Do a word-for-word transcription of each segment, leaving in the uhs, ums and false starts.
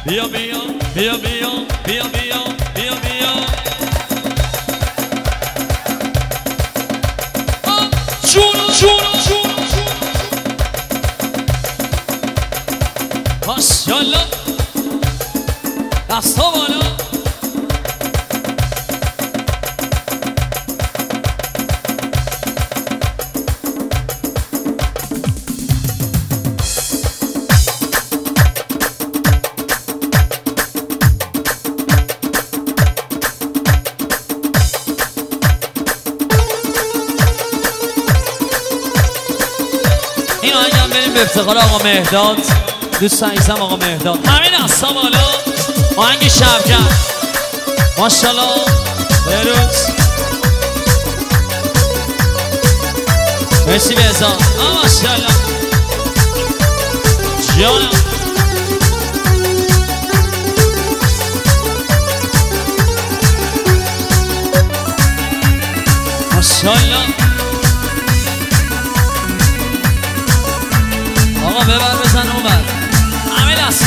بیا بیا بیا بیا بیا بیا بیا بیا جونو جونو جونو ماشاءالله دستا بالا این آهنگم بریم به افتخار آقا مهداد دوست عزیزم آقا مهداد همین دستا بالا آهنگ شبگم ماشاءالله بروز مرسی بهزاد ماشاءالله جانم ماشاءالله آقا ببر بزن اومد همه دست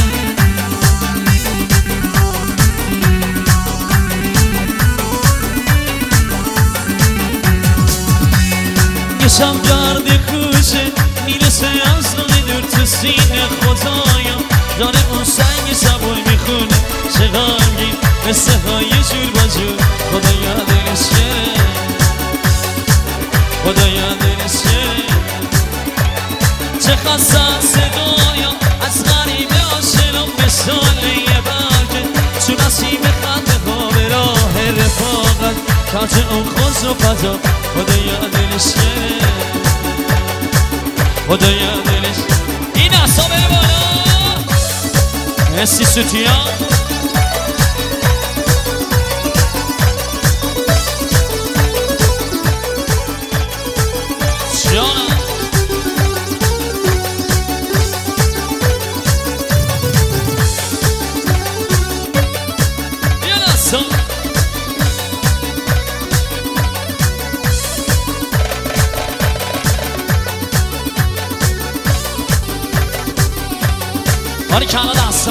گشم گرد کوچه میرسه از نقی دور تو سینه خدایا داره اون سنگ سبوی میخونه چه غمگین مثل های جور با جور خدایا دلش شه خدایا دلش شه چه خسته است دنیا از غریبه آشنا مثال یه برگه چون نسیم خنده ها به راه رفاقت کاج اون خوز و فضا خدایا دلش شه خدایا دلش این دستا بره بالا مرسی سوتیا جانم باری کنه دستا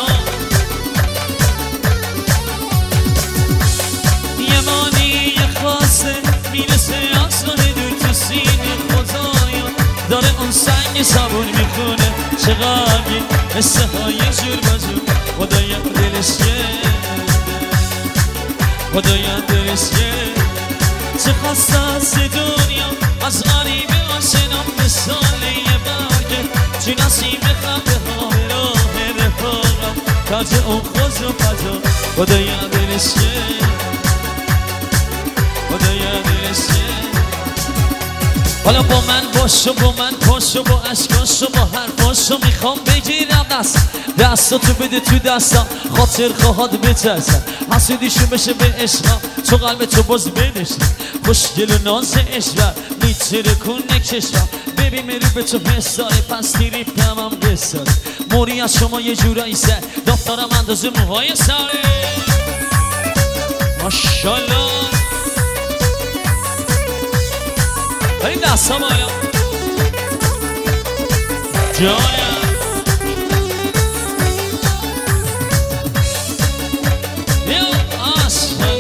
یه مانی یه خاصه میرسه اصلا دور تو سینه خدایا داره اون سنگ صبون میخونه چه غمگین مثل های جور با جور خدایا دلش شه خدایا دلش شه چه خسته است دنیا از غریبه آشنا مثال یه برگه چی نسیم خنده ها به راه رفاقت کاج اون خوز و فضا خدایا دلش شه خدایا دلش شه حالا با من باش و با من پاش و با عشقاش و با حرفاش و میخوام بگیرم دست دستاتو بده تو دستم خاطر خواهد بترسم حسودیشون بشه به عشقم تو قلب تو باز بدشم خوشگل و ناز عشقم میتره کنه کشم ببین میری به تو حساره پس تریپم هم بساره موری از شما یه جورایی سر دفترم اندازه موهای سره ماشالله این دستا بالا جایم بیا آسفل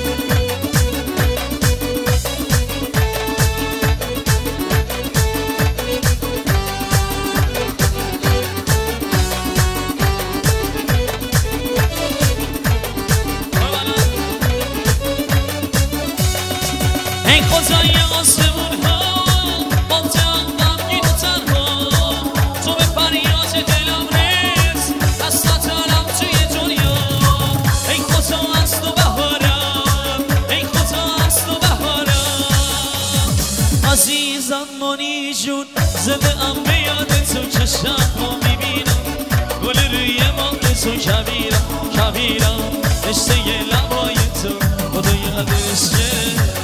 این خدای آسمون ها بانتم غمگین و تنها تو به فریاد دلم رس دستاتم توی دنیا ای خدا از تو بهارم ای خدا از تو بهارم عزیزم مانی جون زده ام به یاد تو چشم ها میبینم گل روی مانگ تو کبیرم کبیرم رشته لبای تو خدای دلش شه